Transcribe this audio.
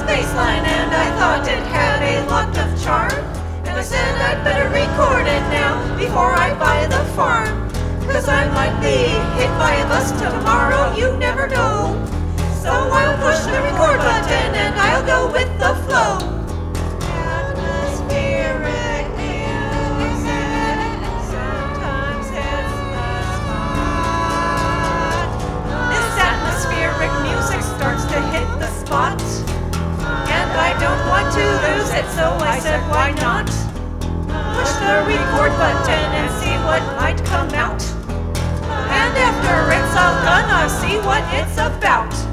bass line and I thought it had a lot of charm. And I said I'd better record it now before I buy the farm. 'Cause I might be hit by a bus tomorrow, you never know. So I'll push the record button and I'll go with the flow. Atmospheric music sometimes hits the spot. This atmospheric music starts to hit the spot. And I don't want to lose it, so I said why not? Push the record button and see what might come out. And after it's all done, I'll see what it's about.